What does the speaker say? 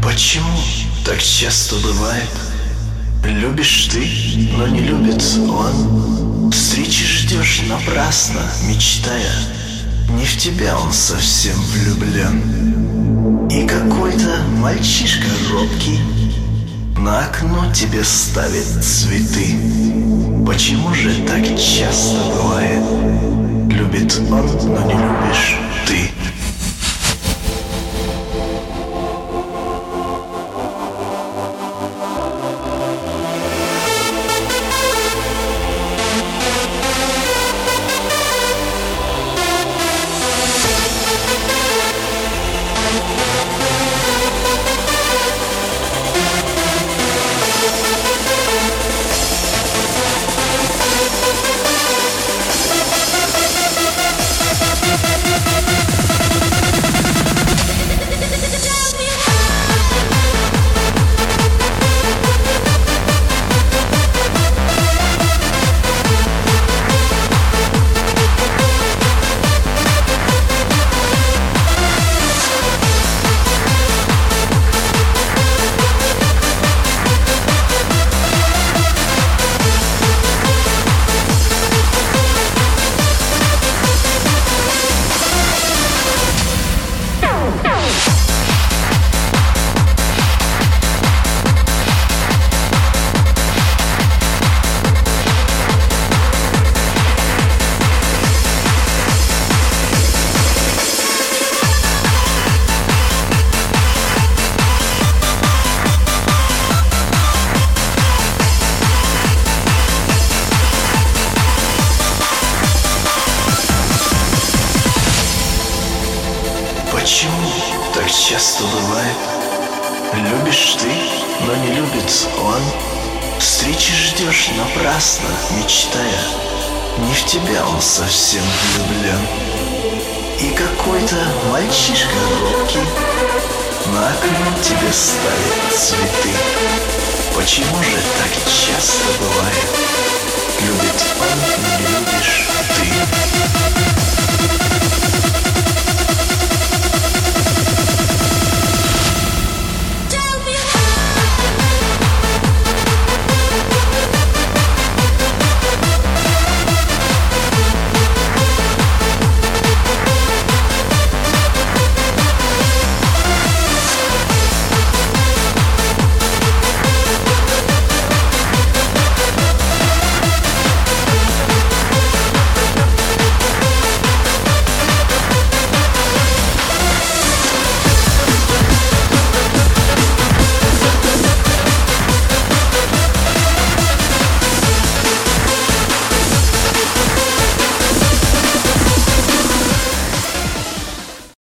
Почему так часто бывает? Любишь ты, но не любит он. Встречи ждешь напрасно, мечтая. Не в тебя он совсем влюблен. И какой-то мальчишка робкий на окно тебе ставит цветы. Почему же так часто бывает? Любит он, но не любишь ты. Почему так часто бывает? Любишь ты, но не любит он. Встречи ждешь напрасно, мечтая. Не в тебя он совсем влюблен. И какой-то мальчишка робкий на окно тебе ставит цветы. Почему же так часто бывает? Любит он, но не любишь ты.